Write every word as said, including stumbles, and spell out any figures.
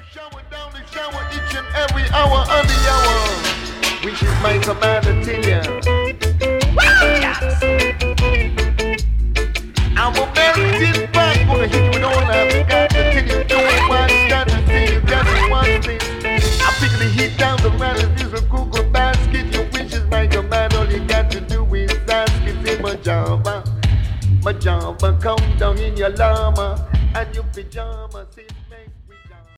Shower down the shower each and every hour of the hour, which is my command until ya. I'm a melting pot, gonna hit you with all I've got until you do it one shot until you got it one thing. I pick the heat down the man and use a Google basket. Your wish is my command, all you got to do is ask it in my Java. My Java, come down in your llama and your pajamas.